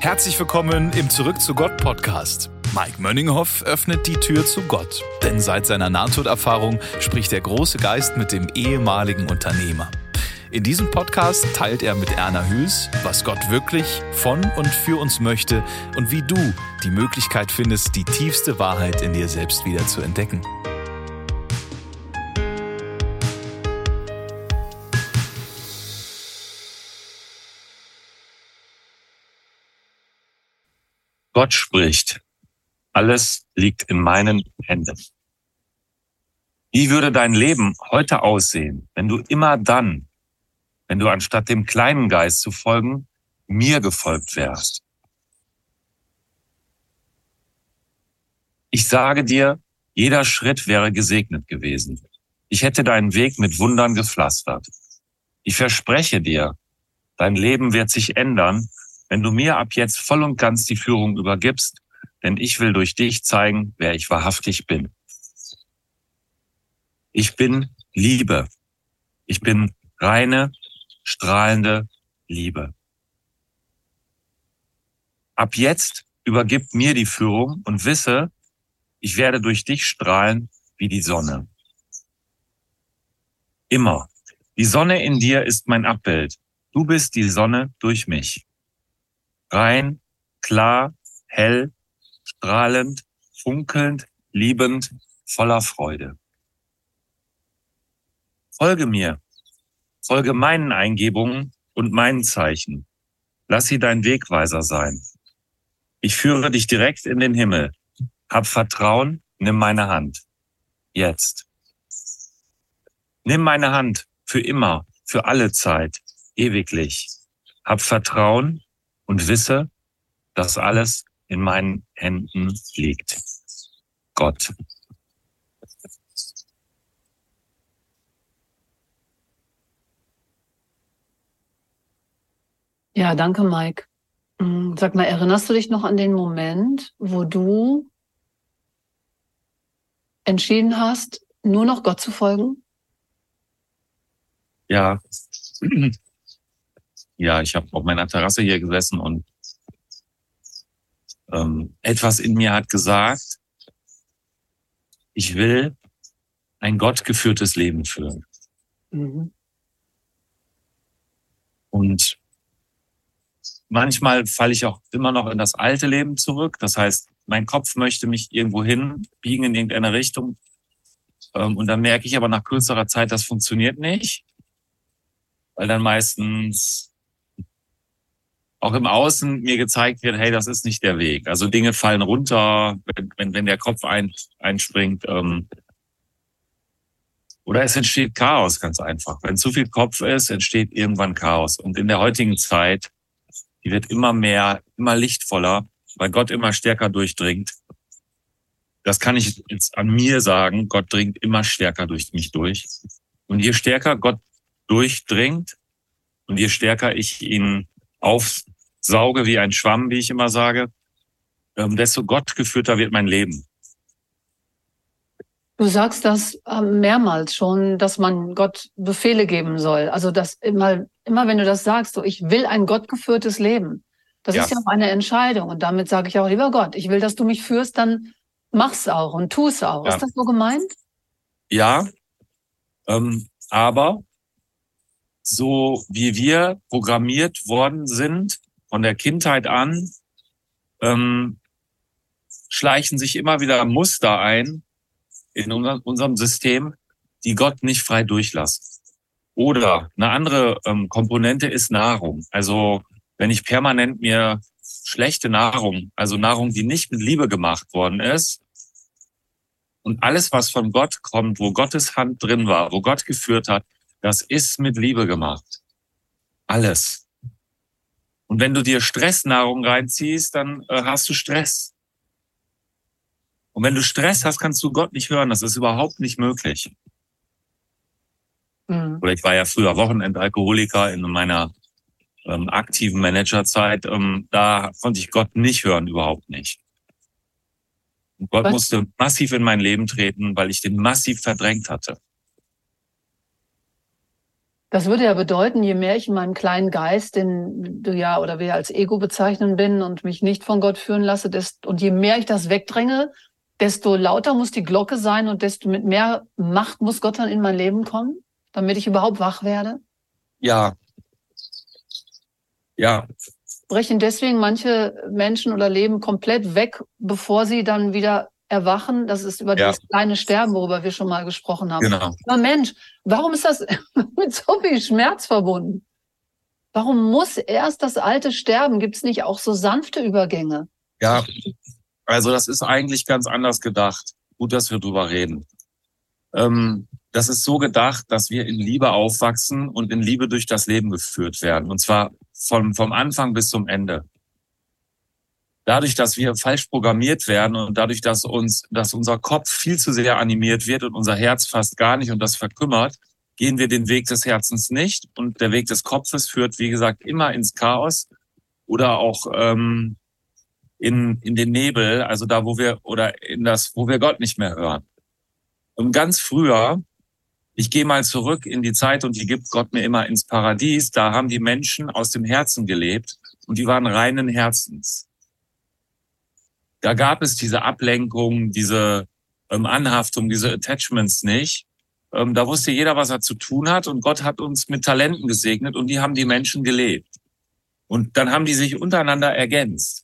Herzlich willkommen im Zurück zu Gott Podcast. Mike Mönninghoff öffnet die Tür zu Gott, denn seit seiner Nahtoderfahrung spricht der große Geist mit dem ehemaligen Unternehmer. In diesem Podcast teilt er mit Erna Hüß, was Gott wirklich von und für uns möchte und wie du die Möglichkeit findest, die tiefste Wahrheit in dir selbst wieder zu entdecken. Gott spricht. Alles liegt in meinen Händen. Wie würde dein Leben heute aussehen, wenn du anstatt dem kleinen Geist zu folgen, mir gefolgt wärst? Ich sage dir, jeder Schritt wäre gesegnet gewesen. Ich hätte deinen Weg mit Wundern gepflastert. Ich verspreche dir, dein Leben wird sich ändern, wenn du mir ab jetzt voll und ganz die Führung übergibst, denn ich will durch dich zeigen, wer ich wahrhaftig bin. Ich bin Liebe. Ich bin reine, strahlende Liebe. Ab jetzt übergib mir die Führung und wisse, ich werde durch dich strahlen wie die Sonne. Immer. Die Sonne in dir ist mein Abbild. Du bist die Sonne durch mich. Rein, klar, hell, strahlend, funkelnd, liebend, voller Freude. Folge mir, folge meinen Eingebungen und meinen Zeichen. Lass sie dein Wegweiser sein. Ich führe dich direkt in den Himmel. Hab Vertrauen, nimm meine Hand. Jetzt. Nimm meine Hand für immer, für alle Zeit, ewiglich. Hab Vertrauen und wisse, dass alles in meinen Händen liegt. Gott. Ja, danke, Mike. Sag mal, erinnerst du dich noch an den Moment, wo du entschieden hast, nur noch Gott zu folgen? Ja. Ja, ich habe auf meiner Terrasse hier gesessen und etwas in mir hat gesagt, ich will ein gottgeführtes Leben führen. Mhm. Und manchmal falle ich auch immer noch in das alte Leben zurück. Das heißt, mein Kopf möchte mich irgendwo hinbiegen in irgendeine Richtung. Und dann merke ich aber nach kürzerer Zeit, das funktioniert nicht. Weil dann meistens auch im Außen mir gezeigt wird, hey, das ist nicht der Weg. Also Dinge fallen runter, wenn der Kopf einspringt. Oder es entsteht Chaos, ganz einfach. Wenn zu viel Kopf ist, entsteht irgendwann Chaos. Und in der heutigen Zeit, die wird immer mehr, immer lichtvoller, weil Gott immer stärker durchdringt. Das kann ich jetzt an mir sagen. Gott dringt immer stärker durch mich durch. Und je stärker Gott durchdringt und je stärker ich ihn aufsauge wie ein Schwamm, wie ich immer sage, desto gottgeführter wird mein Leben. Du sagst das mehrmals schon, dass man Gott Befehle geben soll. Also dass immer wenn du das sagst, so ich will ein gottgeführtes Leben. Das ist ja auch eine Entscheidung. Und damit sage ich auch, lieber Gott, ich will, dass du mich führst, dann mach's auch und tu's auch. Ja. Ist das so gemeint? Ja, aber so wie wir programmiert worden sind, von der Kindheit an, schleichen sich immer wieder Muster ein in unserem System, die Gott nicht frei durchlassen. Oder eine andere Komponente ist Nahrung. Also wenn ich permanent mir schlechte Nahrung, also Nahrung, die nicht mit Liebe gemacht worden ist, und alles, was von Gott kommt, wo Gottes Hand drin war, wo Gott geführt hat, das ist mit Liebe gemacht. Alles. Und wenn du dir Stressnahrung reinziehst, dann hast du Stress. Und wenn du Stress hast, kannst du Gott nicht hören. Das ist überhaupt nicht möglich. Mhm. Oder ich war ja früher Wochenendalkoholiker in meiner aktiven Managerzeit. Da konnte ich Gott nicht hören, überhaupt nicht. Und Gott musste massiv in mein Leben treten, weil ich den massiv verdrängt hatte. Das würde ja bedeuten, je mehr ich in meinem kleinen Geist, den du ja oder wir als Ego bezeichnen bin und mich nicht von Gott führen lasse, und je mehr ich das wegdränge, desto lauter muss die Glocke sein und desto mit mehr Macht muss Gott dann in mein Leben kommen, damit ich überhaupt wach werde. Ja. Ja. Brechen deswegen manche Menschen oder Leben komplett weg, bevor sie dann wieder erwachen. Das ist über dieses kleine Sterben, worüber wir schon mal gesprochen haben. Genau. Aber Mensch, warum ist das mit so viel Schmerz verbunden? Warum muss erst das alte sterben? Gibt es nicht auch so sanfte Übergänge? Ja, also das ist eigentlich ganz anders gedacht. Gut, dass wir drüber reden. Das ist so gedacht, dass wir in Liebe aufwachsen und in Liebe durch das Leben geführt werden. Und zwar vom Anfang bis zum Ende. Dadurch, dass wir falsch programmiert werden und dadurch, dass unser Kopf viel zu sehr animiert wird und unser Herz fast gar nicht und das verkümmert, gehen wir den Weg des Herzens nicht. Und der Weg des Kopfes führt, wie gesagt, immer ins Chaos oder auch in den Nebel, also da, wo wir Gott nicht mehr hören. Und ganz früher, ich gehe mal zurück in die Zeit und die gibt Gott mir immer ins Paradies, da haben die Menschen aus dem Herzen gelebt und die waren reinen Herzens. Da gab es diese Ablenkung, diese Anhaftung, diese Attachments nicht. Da wusste jeder, was er zu tun hat und Gott hat uns mit Talenten gesegnet und die haben die Menschen gelebt. Und dann haben die sich untereinander ergänzt.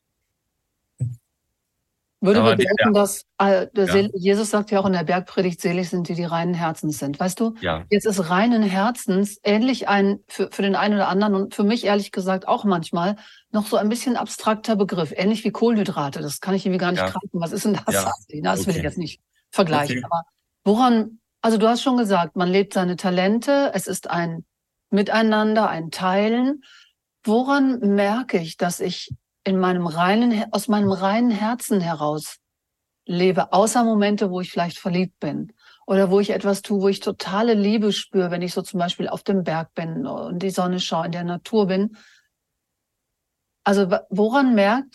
Würde bedeuten, dass Jesus sagt ja auch in der Bergpredigt, selig sind die reinen Herzens sind. Weißt du, jetzt ist reinen Herzens ähnlich für den einen oder anderen und für mich ehrlich gesagt auch manchmal noch so ein bisschen abstrakter Begriff, ähnlich wie Kohlenhydrate. Das kann ich irgendwie gar nicht greifen. Was ist denn das? Ja. Das will ich jetzt nicht vergleichen. Aber also du hast schon gesagt, man lebt seine Talente, es ist ein Miteinander, ein Teilen. Woran merke ich, dass ich aus meinem reinen Herzen heraus lebe, außer Momente, wo ich vielleicht verliebt bin oder wo ich etwas tue, wo ich totale Liebe spüre, wenn ich so zum Beispiel auf dem Berg bin und die Sonne schaue, in der Natur bin. Also woher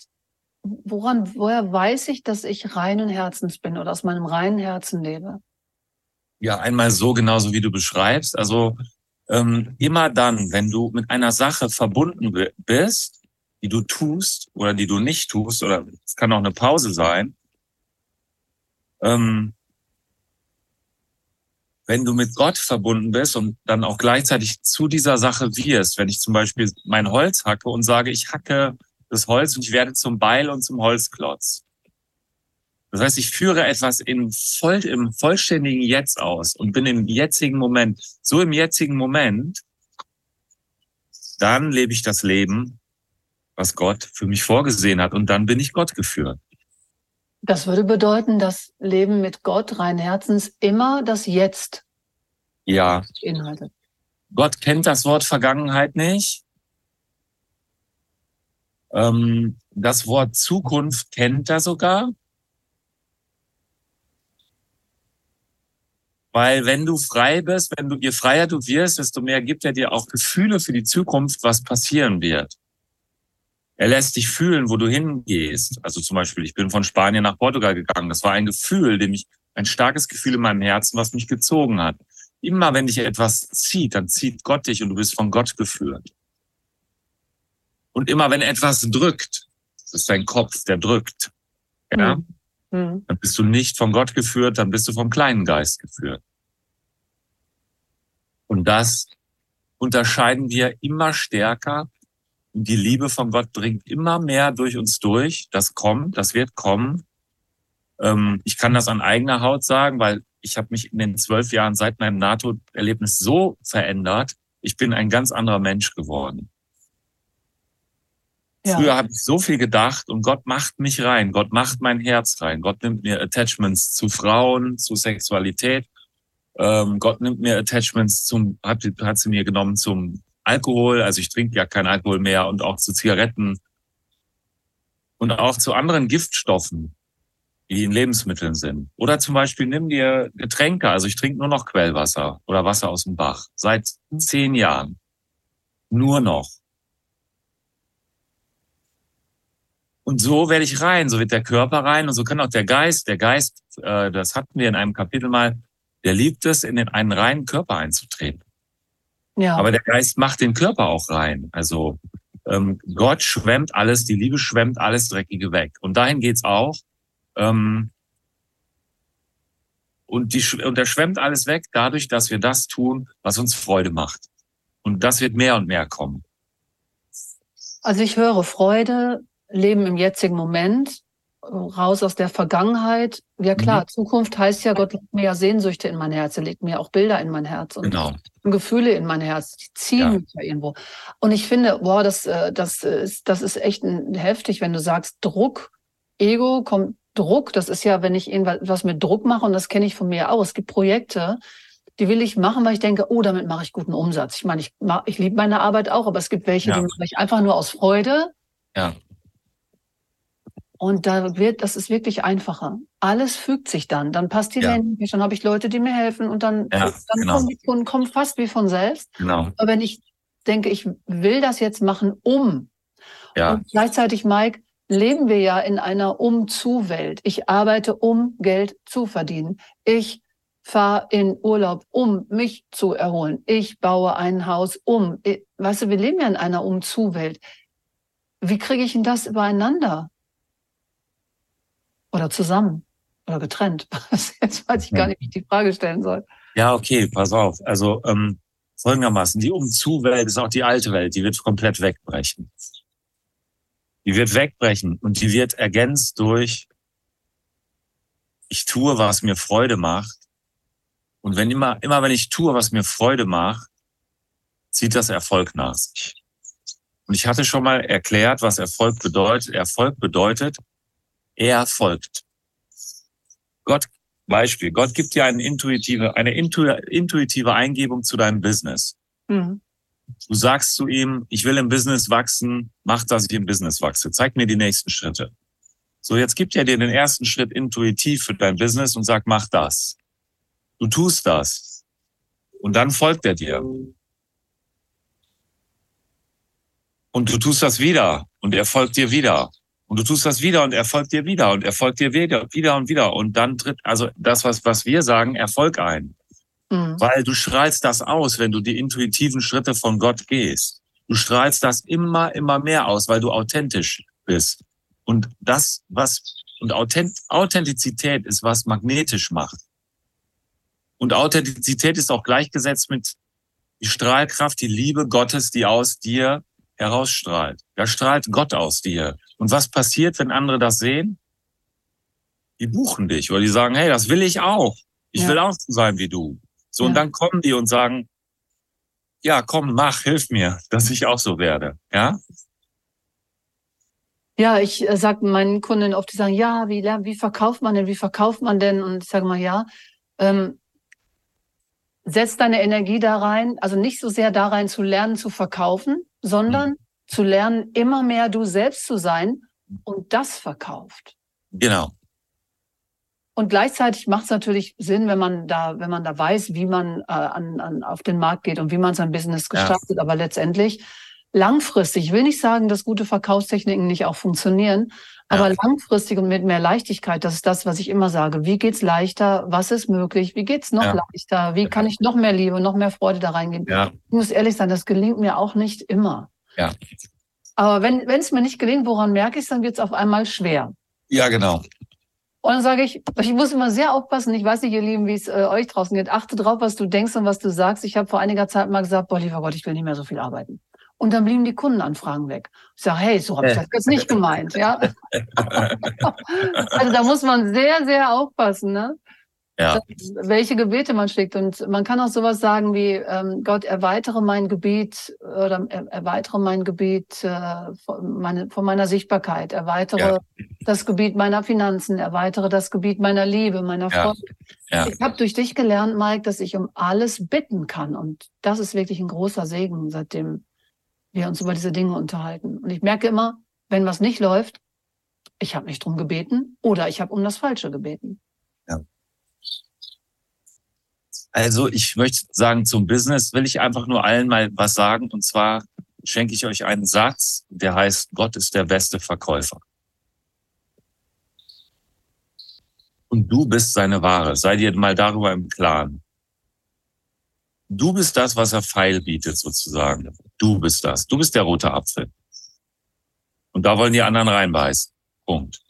weiß ich, dass ich reinen Herzens bin oder aus meinem reinen Herzen lebe? Ja, einmal so genauso wie du beschreibst. Also immer dann, wenn du mit einer Sache verbunden bist, die du tust oder die du nicht tust, oder es kann auch eine Pause sein, wenn du mit Gott verbunden bist und dann auch gleichzeitig zu dieser Sache wirst, wenn ich zum Beispiel mein Holz hacke und sage, ich hacke das Holz und ich werde zum Beil und zum Holzklotz. Das heißt, ich führe etwas im vollständigen Jetzt aus und bin im jetzigen Moment, so im jetzigen Moment, dann lebe ich das Leben, was Gott für mich vorgesehen hat. Und dann bin ich Gott geführt. Das würde bedeuten, das Leben mit Gott, rein Herzens, immer das Jetzt beinhaltet. Gott kennt das Wort Vergangenheit nicht. Das Wort Zukunft kennt er sogar. Weil wenn du frei bist, je freier du wirst, desto mehr gibt er dir auch Gefühle für die Zukunft, was passieren wird. Er lässt dich fühlen, wo du hingehst. Also zum Beispiel, ich bin von Spanien nach Portugal gegangen. Das war ein Gefühl, ein starkes Gefühl in meinem Herzen, was mich gezogen hat. Immer wenn dich etwas zieht, dann zieht Gott dich und du bist von Gott geführt. Und immer wenn etwas drückt, das ist dein Kopf, der drückt, dann bist du nicht von Gott geführt, dann bist du vom kleinen Geist geführt. Und das unterscheiden wir immer stärker. Die Liebe von Gott dringt immer mehr durch uns durch. Das wird kommen. Ich kann das an eigener Haut sagen, weil ich habe mich in den 12 Jahren seit meinem Nahtoderlebnis so verändert. Ich bin ein ganz anderer Mensch geworden. Ja. Früher habe ich so viel gedacht und Gott macht mich rein. Gott macht mein Herz rein. Gott nimmt mir Attachments zu Frauen, zu Sexualität. Gott nimmt mir Attachments hat sie mir genommen zum Alkohol, also ich trinke ja keinen Alkohol mehr und auch zu Zigaretten und auch zu anderen Giftstoffen, die in Lebensmitteln sind. Oder zum Beispiel nimm dir Getränke, also ich trinke nur noch Quellwasser oder Wasser aus dem Bach. Seit 10 Jahren. Nur noch. Und so werde ich rein, so wird der Körper rein und so kann auch der Geist, das hatten wir in einem Kapitel mal, der liebt es, in einen reinen Körper einzutreten. Ja. Aber der Geist macht den Körper auch rein. Also Gott schwemmt alles, die Liebe schwemmt alles Dreckige weg. Und dahin geht's auch. Und er schwemmt alles weg dadurch, dass wir das tun, was uns Freude macht. Und das wird mehr und mehr kommen. Also ich höre Freude, Leben im jetzigen Moment, raus aus der Vergangenheit. Ja klar, Zukunft heißt ja, Gott legt mir ja Sehnsüchte in mein Herz, er legt mir auch Bilder in mein Herz und Gefühle in mein Herz, die ziehen mich ja irgendwo. Und ich finde, boah, das ist echt heftig, wenn du sagst, Druck, Ego, kommt Druck, das ist ja, wenn ich irgendwas mit Druck mache, und das kenne ich von mir auch, es gibt Projekte, die will ich machen, weil ich denke, oh, damit mache ich guten Umsatz. Ich meine, ich liebe meine Arbeit auch, aber es gibt welche, die mache ich einfach nur aus Freude. Ja. Und das ist wirklich einfacher. Alles fügt sich dann. Dann passt die Landingpage, dann habe ich Leute, die mir helfen und dann kommen die Kunden kommen fast wie von selbst. Genau. Aber wenn ich denke, ich will das jetzt machen, und gleichzeitig, Mike, leben wir ja in einer Um-zu-Welt. Ich arbeite, um Geld zu verdienen. Ich fahre in Urlaub, um mich zu erholen. Ich baue ein Haus, weißt du, wir leben ja in einer Um-zu-Welt. Wie kriege ich denn das übereinander? Oder zusammen? Oder getrennt? Jetzt weiß ich gar nicht, wie ich die Frage stellen soll. Ja, okay, pass auf. Also folgendermaßen, die Um-zu-Welt ist auch die alte Welt, die wird komplett wegbrechen. Die wird wegbrechen und die wird ergänzt durch ich tue, was mir Freude macht. Und wenn immer wenn ich tue, was mir Freude macht, zieht das Erfolg nach sich. Und ich hatte schon mal erklärt, was Erfolg bedeutet. Erfolg bedeutet, er folgt. Gott gibt dir eine intuitive Eingebung zu deinem Business. Mhm. Du sagst zu ihm, ich will im Business wachsen, mach, dass ich im Business wachse. Zeig mir die nächsten Schritte. So, jetzt gibt er dir den ersten Schritt intuitiv für dein Business und sagt, mach das. Du tust das. Und dann folgt er dir. Und du tust das wieder. Und er folgt dir wieder. Und du tust das wieder und er folgt dir wieder. Und er folgt dir wieder und wieder. Und dann tritt also das, was wir sagen, Erfolg ein. Mhm. Weil du strahlst das aus, wenn du die intuitiven Schritte von Gott gehst. Du strahlst das immer mehr aus, weil du authentisch bist. Und Authentizität ist, was magnetisch macht. Und Authentizität ist auch gleichgesetzt mit die Strahlkraft, die Liebe Gottes, die aus dir herausstrahlt. Da strahlt Gott aus dir. Und was passiert, wenn andere das sehen? Die buchen dich, oder die sagen, hey, das will ich auch. Ich will auch so sein wie du. So, und dann kommen die und sagen, ja, komm, hilf mir, dass ich auch so werde. Ja? Ja, ich sage meinen Kunden oft, die sagen, ja, wie verkauft man denn? Und ich sage mal, setz deine Energie da rein, also nicht so sehr da rein zu lernen, zu verkaufen, sondern zu lernen, immer mehr du selbst zu sein, und das verkauft. Genau. Und gleichzeitig macht es natürlich Sinn, wenn man da weiß, wie man auf den Markt geht und wie man sein Business gestaltet. Ja. Aber letztendlich langfristig, ich will nicht sagen, dass gute Verkaufstechniken nicht auch funktionieren, aber langfristig und mit mehr Leichtigkeit, das ist das, was ich immer sage. Wie geht's leichter? Was ist möglich? Wie geht's noch leichter? Wie kann ich noch mehr Liebe, noch mehr Freude da reingeben? Ja. Ich muss ehrlich sein, das gelingt mir auch nicht immer. Ja. Aber wenn es mir nicht gelingt, woran merke ich es, dann wird es auf einmal schwer. Ja, genau. Und dann sage ich muss immer sehr aufpassen. Ich weiß nicht, ihr Lieben, wie es euch draußen geht. Achte drauf, was du denkst und was du sagst. Ich habe vor einiger Zeit mal gesagt, boah, lieber Gott, ich will nicht mehr so viel arbeiten. Und dann blieben die Kundenanfragen weg. Ich sage, hey, so habe ich das jetzt nicht gemeint. Ja? Also da muss man sehr, sehr aufpassen, ne? Ja. Welche Gebete man schickt. Und man kann auch sowas sagen wie, Gott, erweitere mein Gebiet oder erweitere mein Gebiet von meiner Sichtbarkeit, erweitere das Gebiet meiner Finanzen, erweitere das Gebiet meiner Liebe, meiner Freude. Ja. Ich habe durch dich gelernt, Mike, dass ich um alles bitten kann. Und das ist wirklich ein großer Segen, seitdem wir uns über diese Dinge unterhalten. Und ich merke immer, wenn was nicht läuft, ich habe nicht drum gebeten oder ich habe um das Falsche gebeten. Ja. Also ich möchte sagen, zum Business will ich einfach nur allen mal was sagen. Und zwar schenke ich euch einen Satz, der heißt, Gott ist der beste Verkäufer. Und du bist seine Ware. Sei dir mal darüber im Klaren. Du bist das, was er feil bietet, sozusagen. Du bist das. Du bist der rote Apfel. Und da wollen die anderen reinbeißen. Punkt.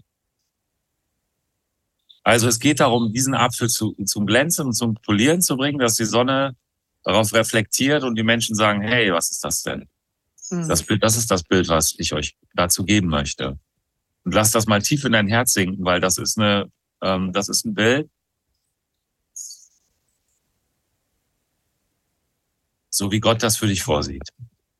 Also es geht darum, diesen Apfel zum Glänzen und zum Polieren zu bringen, dass die Sonne darauf reflektiert und die Menschen sagen, hey, was ist das denn? Das ist das Bild, was ich euch dazu geben möchte. Und lass das mal tief in dein Herz sinken, weil das ist ein Bild, so wie Gott das für dich vorsieht.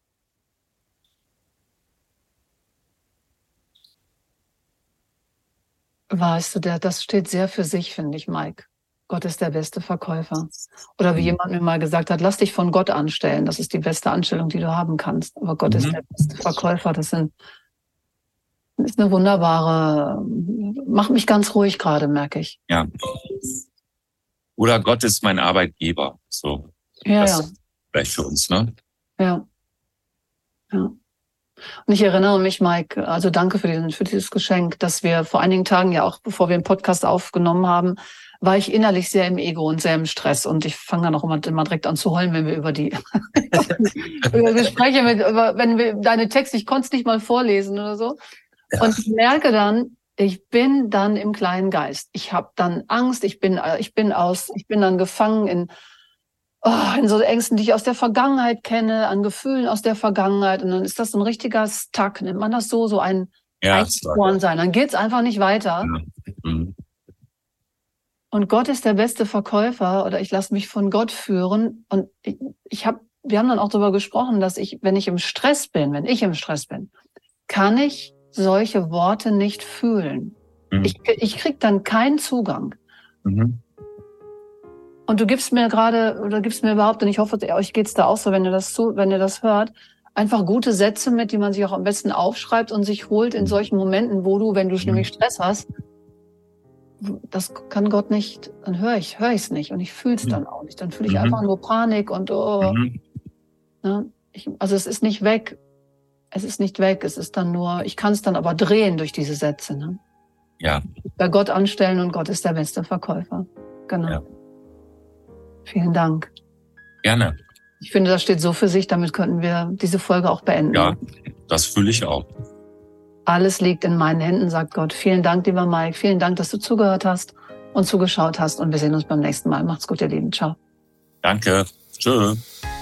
Weißt du, das steht sehr für sich, finde ich, Mike. Gott ist der beste Verkäufer. Oder wie jemand mir mal gesagt hat, lass dich von Gott anstellen. Das ist die beste Anstellung, die du haben kannst. Aber Gott ist der beste Verkäufer. Das ist eine wunderbare, macht mich ganz ruhig gerade, merke ich. Ja. Oder Gott ist mein Arbeitgeber. So. Ja, das ja. ist vielleicht für uns, ne? Ja. Ja. Und ich erinnere mich, Mike, also danke für dieses Geschenk, dass wir vor einigen Tagen ja auch, bevor wir den Podcast aufgenommen haben, war ich innerlich sehr im Ego und sehr im Stress. Und ich fange dann auch immer direkt an zu heulen, wenn wir über die über Gespräche wenn wir deine Texte, ich konnte es nicht mal vorlesen oder so. Ja. Und ich merke dann, ich bin dann im kleinen Geist. Ich habe dann Angst, ich bin dann gefangen in so Ängsten, die ich aus der Vergangenheit kenne, an Gefühlen aus der Vergangenheit. Und dann ist das so ein richtiger Stuck, nennt man das so ein Eingefroren sein. Dann geht's einfach nicht weiter. Ja. Mhm. Und Gott ist der beste Verkäufer oder ich lasse mich von Gott führen. Und wir haben dann auch darüber gesprochen, dass wenn ich im Stress bin, kann ich solche Worte nicht fühlen. Mhm. Ich krieg dann keinen Zugang. Mhm. Und du gibst mir überhaupt, und ich hoffe, euch geht's da auch so, wenn ihr das hört, einfach gute Sätze mit, die man sich auch am besten aufschreibt und sich holt in solchen Momenten, wenn du nämlich Stress hast. Das kann Gott nicht, dann höre ich's nicht und ich fühle es dann auch nicht. Dann fühle ich einfach nur Panik und ne? Also es ist nicht weg. Es ist dann nur, ich kann es dann aber drehen durch diese Sätze. Ne? Ja. Bei Gott anstellen und Gott ist der beste Verkäufer. Genau. Ja. Vielen Dank. Gerne. Ich finde, das steht so für sich, damit könnten wir diese Folge auch beenden. Ja, das fühle ich auch. Alles liegt in meinen Händen, sagt Gott. Vielen Dank, lieber Mike. Vielen Dank, dass du zugehört hast und zugeschaut hast. Und wir sehen uns beim nächsten Mal. Macht's gut, ihr Lieben. Ciao. Danke. Tschö.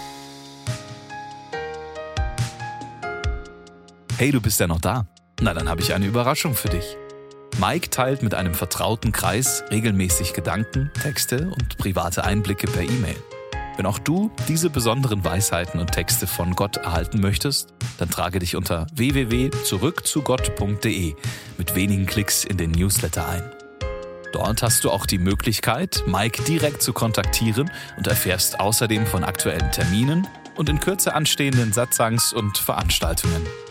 Hey, du bist ja noch da? Na, dann habe ich eine Überraschung für dich. Mike teilt mit einem vertrauten Kreis regelmäßig Gedanken, Texte und private Einblicke per E-Mail. Wenn auch du diese besonderen Weisheiten und Texte von Gott erhalten möchtest, dann trage dich unter www.zurückzugott.de mit wenigen Klicks in den Newsletter ein. Dort hast du auch die Möglichkeit, Mike direkt zu kontaktieren und erfährst außerdem von aktuellen Terminen und in Kürze anstehenden Satzangs- und Veranstaltungen.